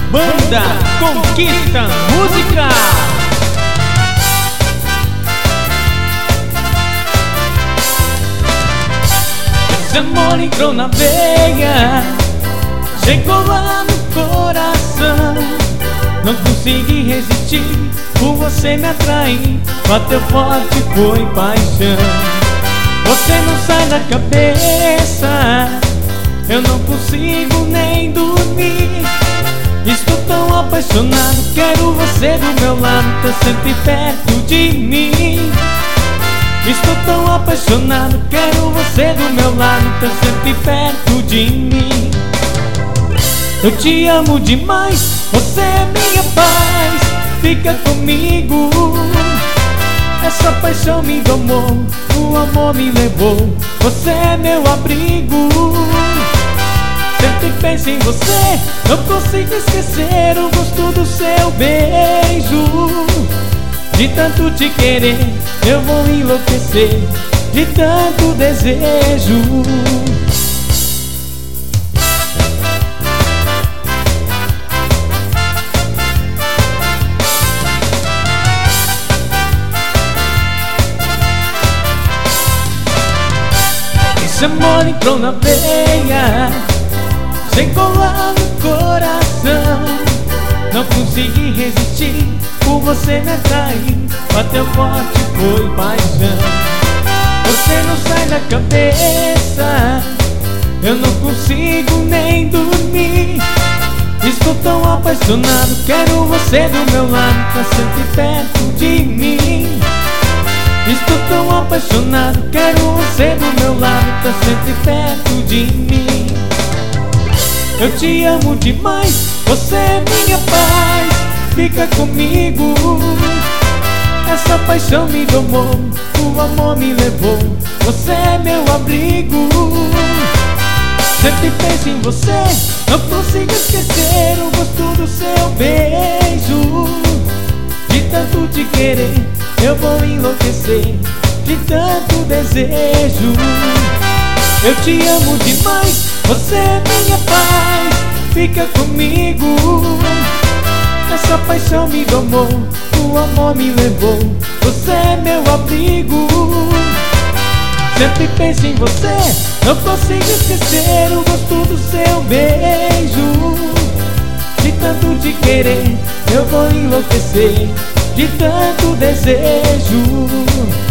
Banda Conquista Música. Esse amor entrou na veia, chegou lá no coração. Não consegui resistir, por você me atrair. Bateu forte, foi paixão. Você não sai da cabeça, eu não consigo nem dormir. Estou tão apaixonado, quero você do meu lado, tá sempre perto de mim. Estou tão apaixonado, quero você do meu lado, tá sempre perto de mim. Eu te amo demais, você é minha paz, fica comigo. Essa paixão me domou, o amor me levou, você é meu abrigo. Sempre penso em você, não consigo esquecer o gosto do seu beijo. De tanto te querer, eu vou enlouquecer, de tanto desejo. Esse amor entrou na veia, chegou lá no coração. Não consegui resistir, por você me atrair. Bateu forte, foi paixão. Você não sai da cabeça, eu não consigo nem dormir. Estou tão apaixonado, quero você do meu lado, tá sempre perto de mim. Estou tão apaixonado, quero você do meu lado, tá sempre perto de mim. Eu te amo demais, você é minha paz, fica comigo. Essa paixão me domou, o amor me levou, você é meu abrigo. Sempre penso em você, não consigo esquecer o gosto do seu beijo. De tanto te querer, eu vou enlouquecer, de tanto desejo. Eu te amo demais, você é minha paz, fica comigo. Essa paixão me domou, o amor me levou, você é meu abrigo. Sempre penso em você, não consigo esquecer o gosto do seu beijo. De tanto te querer, eu vou enlouquecer, de tanto desejo.